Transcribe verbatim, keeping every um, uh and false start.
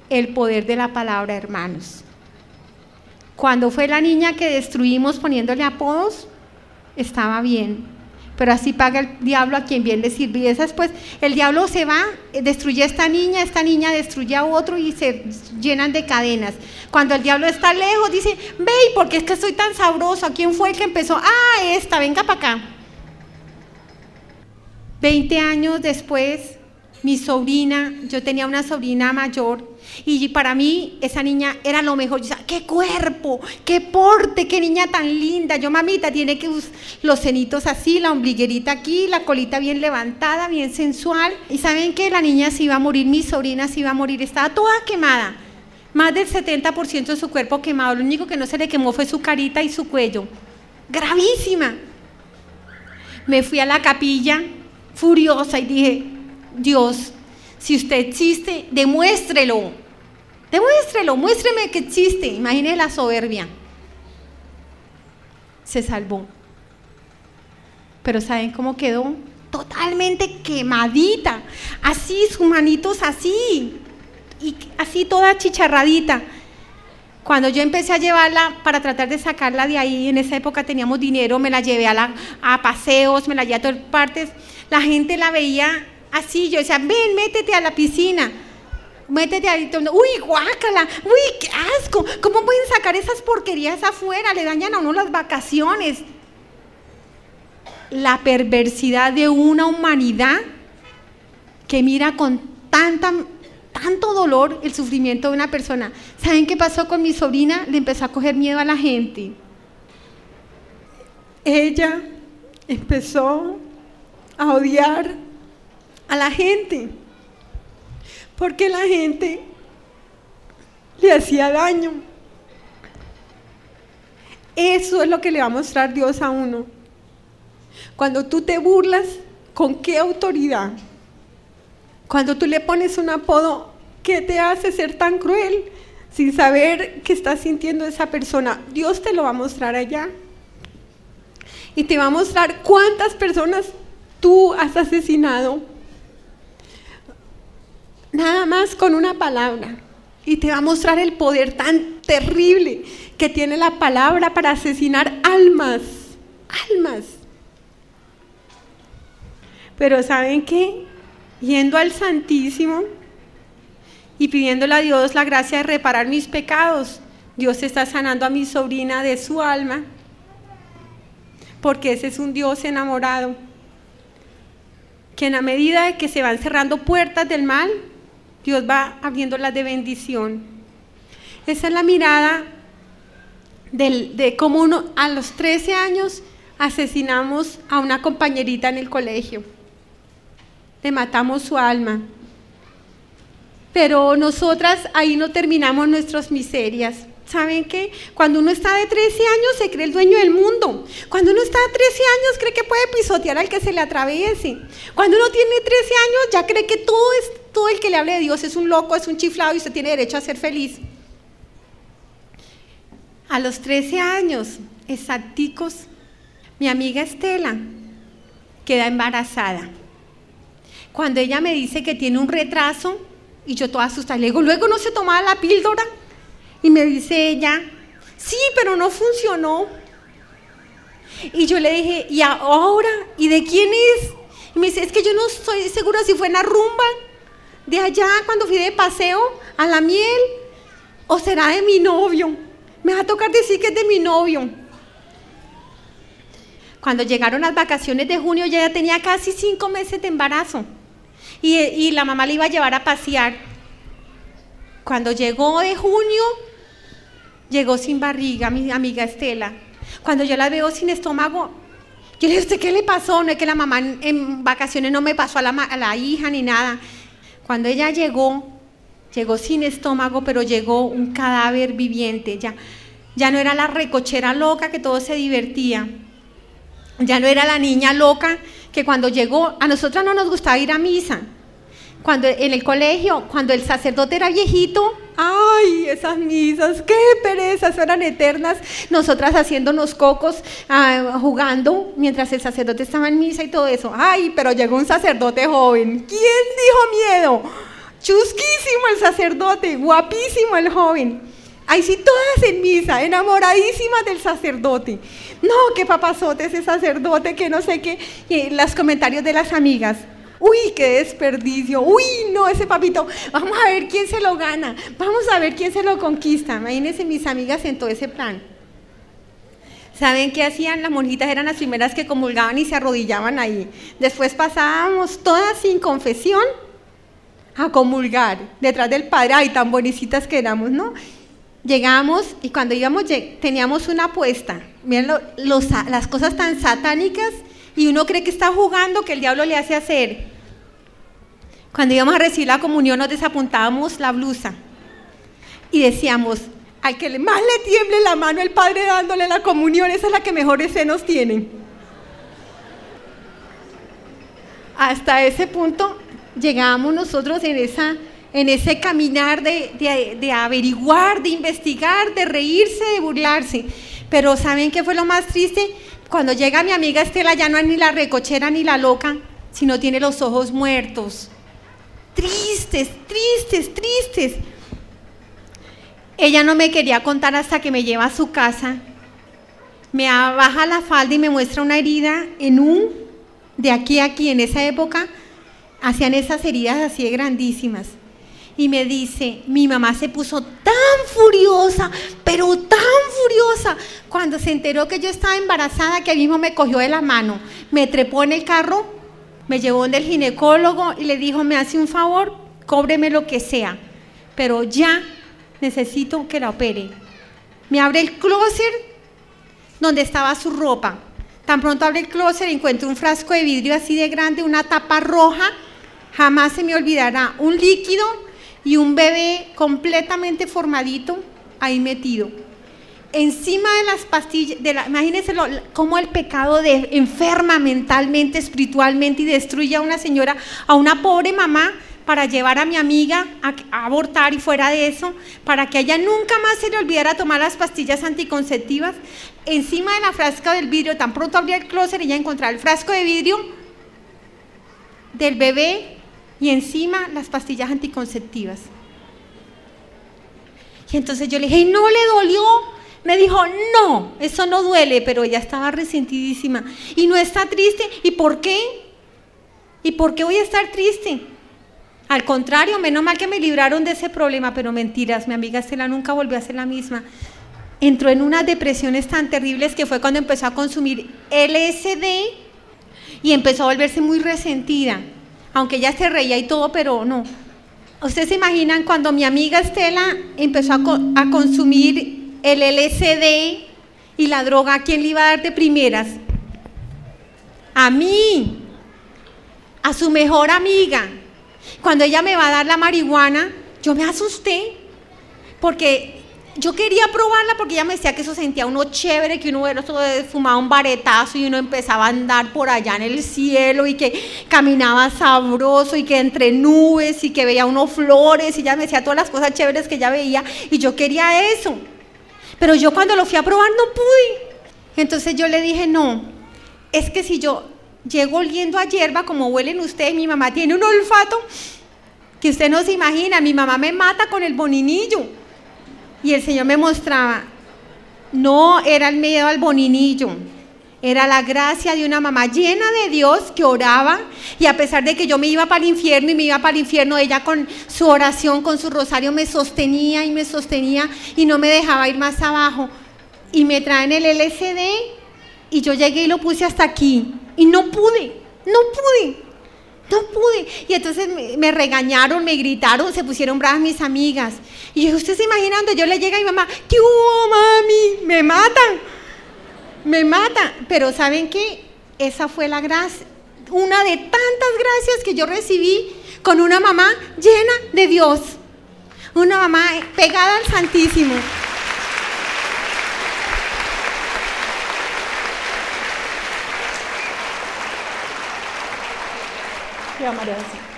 el poder de la palabra, hermanos. Cuando fue la niña que destruimos poniéndole apodos, estaba bien. Pero así paga el diablo a quien bien le sirve. Y después el diablo se va, destruye a esta niña, esta niña destruye a otro y se llenan de cadenas. Cuando el diablo está lejos, dice, ve, ¿por qué es que estoy tan sabroso? ¿Quién fue el que empezó? Ah, esta, venga para acá. Veinte años después, mi sobrina, yo tenía una sobrina mayor, y para mí esa niña era lo mejor. Yo decía, qué cuerpo, qué porte, qué niña tan linda. Yo, mamita, tiene que los cenitos así, la ombliguerita aquí, la colita bien levantada, bien sensual. Y saben que la niña se iba a morir, mi sobrina se iba a morir, estaba toda quemada, más del setenta por ciento de su cuerpo quemado. Lo único que no se le quemó fue su carita y su cuello, gravísima. Me fui a la capilla furiosa y dije, Dios, si usted existe, demuéstrelo, demuéstrelo, muéstreme que existe. Imagine la soberbia. Se salvó. Pero ¿saben cómo quedó? Totalmente quemadita, así, sus manitos así, y así toda chicharradita. Cuando yo empecé a llevarla para tratar de sacarla de ahí, en esa época teníamos dinero, me la llevé a, la, a paseos, me la llevé a todas partes, la gente la veía así, yo decía, ven, métete a la piscina, métete ahí, uy, guácala, uy, qué asco, ¿cómo pueden sacar esas porquerías afuera? Le dañan a uno las vacaciones. La perversidad de una humanidad que mira con tanta, tanto dolor el sufrimiento de una persona. ¿Saben qué pasó con mi sobrina? Le empezó a coger miedo a la gente. Ella empezó a odiar a la gente, porque la gente le hacía daño. Eso es lo que le va a mostrar Dios a uno. Cuando tú te burlas, ¿con qué autoridad? Cuando tú le pones un apodo, ¿qué te hace ser tan cruel sin saber qué está sintiendo esa persona? Dios te lo va a mostrar allá. Y te va a mostrar cuántas personas tú has asesinado. Nada más con una palabra. Y te va a mostrar el poder tan terrible que tiene la palabra para asesinar almas. Almas. Pero ¿saben qué? Yendo al Santísimo y pidiéndole a Dios la gracia de reparar mis pecados, Dios está sanando a mi sobrina de su alma, porque ese es un Dios enamorado, que en la medida de que se van cerrando puertas del mal, Dios va abriéndolas de bendición. Esa es la mirada del, de cómo uno a los trece años asesinamos a una compañerita en el colegio. Le matamos su alma. Pero nosotras ahí no terminamos nuestras miserias. ¿Saben qué? Cuando uno está de trece años se cree el dueño del mundo. Cuando uno está de trece años cree que puede pisotear al que se le atraviese. Cuando uno tiene trece años ya cree que todo, es, todo el que le hable de Dios es un loco, es un chiflado y usted tiene derecho a ser feliz. A los trece años, exacticos, mi amiga Estela queda embarazada. Cuando ella me dice que tiene un retraso, y yo toda asustada, le digo, luego no se tomaba la píldora, y me dice ella, sí, pero no funcionó. Y yo le dije, ¿y ahora? ¿Y de quién es? Y me dice, es que yo no estoy segura si fue en la rumba de allá cuando fui de paseo a la miel, o será de mi novio. Me va a tocar decir que es de mi novio. Cuando llegaron las vacaciones de junio, ella ya tenía casi cinco meses de embarazo. Y, y la mamá le iba a llevar a pasear. Cuando llegó de junio, llegó sin barriga, mi amiga Estela. Cuando yo la veo sin estómago, yo le digo, ¿usted qué le pasó? No es que la mamá en, en vacaciones no me pasó a la, a la hija ni nada. Cuando ella llegó, llegó sin estómago, pero llegó un cadáver viviente. Ya, ya no era la recochera loca que todo se divertía. Ya no era la niña loca que cuando llegó, a nosotras no nos gustaba ir a misa. Cuando en el colegio, cuando el sacerdote era viejito, ¡ay, esas misas, qué perezas, eran eternas! Nosotras haciéndonos cocos, uh, jugando, mientras el sacerdote estaba en misa y todo eso. ¡Ay, pero llegó un sacerdote joven! ¿Quién dijo miedo? chusquísimo el sacerdote, guapísimo el joven. Ahí sí, todas en misa, enamoradísimas del sacerdote. No, qué papazote ese sacerdote, que no sé qué. Y los comentarios de las amigas. Uy, qué desperdicio. Uy, no, ese papito. Vamos a ver quién se lo gana. Vamos a ver quién se lo conquista. Imagínense mis amigas en todo ese plan. ¿Saben qué hacían? Las monjitas eran las primeras que comulgaban y se arrodillaban ahí. Después pasábamos todas sin confesión a comulgar detrás del padre. Ay, tan bonicitas que éramos, ¿no? Llegamos y cuando íbamos teníamos una apuesta. Miren lo, los, las cosas tan satánicas, y uno cree que está jugando, que el diablo le hace hacer. Cuando íbamos a recibir la comunión nos desapuntábamos la blusa y decíamos: al que más le tiemble la mano el padre dándole la comunión, esa es la que mejores senos tienen. Hasta ese punto llegábamos nosotros en esa... en ese caminar de, de, de averiguar, de investigar, de reírse, de burlarse. Pero ¿saben qué fue lo más triste? Cuando llega mi amiga Estela, ya no es ni la recochera ni la loca, sino tiene los ojos muertos. Tristes, tristes, tristes. Ella no me quería contar hasta que me lleva a su casa. Me baja la falda y me muestra una herida en un, de aquí a aquí, en esa época, hacían esas heridas así de grandísimas. Y me dice, mi mamá se puso tan furiosa, pero tan furiosa, cuando se enteró que yo estaba embarazada, que mismo me cogió de la mano, me trepó en el carro, me llevó donde el ginecólogo y le dijo: me hace un favor, cóbreme lo que sea, pero ya necesito que la opere. Me abre el closet donde estaba su ropa. Tan pronto abre el closet, encuentro un frasco de vidrio así de grande, una tapa roja, jamás se me olvidará, un líquido y un bebé completamente formadito ahí metido. Encima de las pastillas, de la, imagínense lo, cómo el pecado de, enferma mentalmente, espiritualmente y destruye a una señora, a una pobre mamá, para llevar a mi amiga a, a abortar, y fuera de eso, para que a ella nunca más se le olvidara tomar las pastillas anticonceptivas. Encima de la frasca del vidrio, tan pronto abría el closet, ella encontraba el frasco de vidrio del bebé y encima las pastillas anticonceptivas. Y entonces yo le dije: ¿y no le dolió? Me dijo: no, eso no duele, pero ella estaba resentidísima. ¿Y no está triste? ¿Y por qué? ¿Y por qué voy a estar triste? Al contrario, menos mal que me libraron de ese problema, pero mentiras, mi amiga Estela nunca volvió a ser la misma. Entró en unas depresiones tan terribles que fue cuando empezó a consumir L S D y empezó a volverse muy resentida, aunque ella se reía y todo, pero no. ¿Ustedes se imaginan cuando mi amiga Estela empezó a, co a consumir el L S D y la droga? ¿A quién le iba a dar de primeras? A mí, a su mejor amiga. Cuando ella me va a dar la marihuana, yo me asusté, porque yo quería probarla, porque ella me decía que eso sentía uno chévere, que uno fumaba un baretazo y uno empezaba a andar por allá en el cielo y que caminaba sabroso y que entre nubes y que veía uno flores, y ella me decía todas las cosas chéveres que ella veía y yo quería eso. Pero yo cuando lo fui a probar no pude. Entonces yo le dije: no, es que si yo llego oliendo a hierba como huelen ustedes, mi mamá tiene un olfato que usted no se imagina, mi mamá me mata con el boninillo. Y el Señor me mostraba, no era el miedo al boninillo, era la gracia de una mamá llena de Dios que oraba, y a pesar de que yo me iba para el infierno y me iba para el infierno, ella con su oración, con su rosario me sostenía y me sostenía y no me dejaba ir más abajo. Y me traen el L S D y yo llegué y lo puse hasta aquí y no pude, no pude. No pude. Y entonces me, me regañaron, me gritaron, se pusieron bravas mis amigas. Y yo, ¿usted se imagina donde yo le llega a mi mamá? ¿Qué hubo, mami? Me matan, me matan. Pero ¿saben qué? Esa fue la gracia, una de tantas gracias que yo recibí con una mamá llena de Dios. Una mamá pegada al Santísimo. María.